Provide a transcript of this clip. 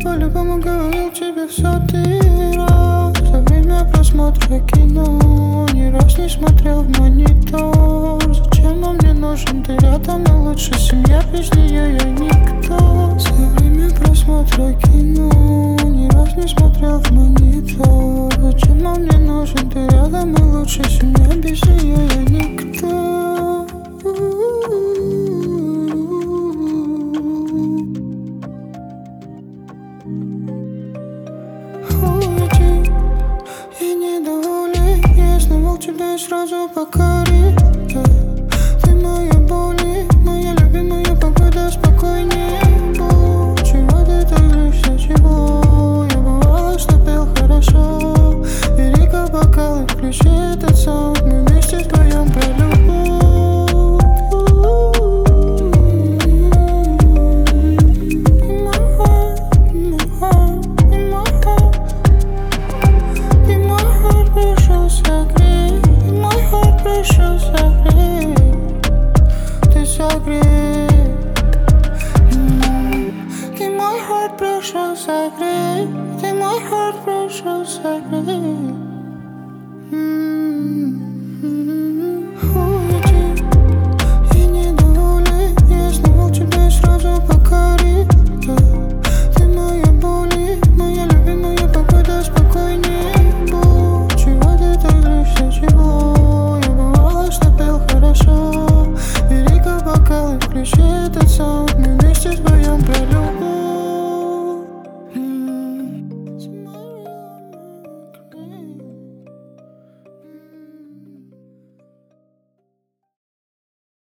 по-любому говорил тебе в 100-й раз. За время просмотра кино ни раз не смотрел в монитор. Зачем он мне нужен, ты рядом, и лучше семья, без нее я никто. За время просмотра кино ни раз не смотрел в монитор. Зачем он мне нужен, ты рядом, и лучше семья, без нее я никто. Уйди, я недоволен, я основал тебя и сразу покорил. Ты моя боль, моя любимая погода, спокойнее будь. Чего ты так злишься, чего? Я бывало, что пел хорошо. Бери-ка бокал и включи этот саунд, мы вместе вдвоем про любовь. Ты мой heart пришел согреть, ты мой heart пришел согреть.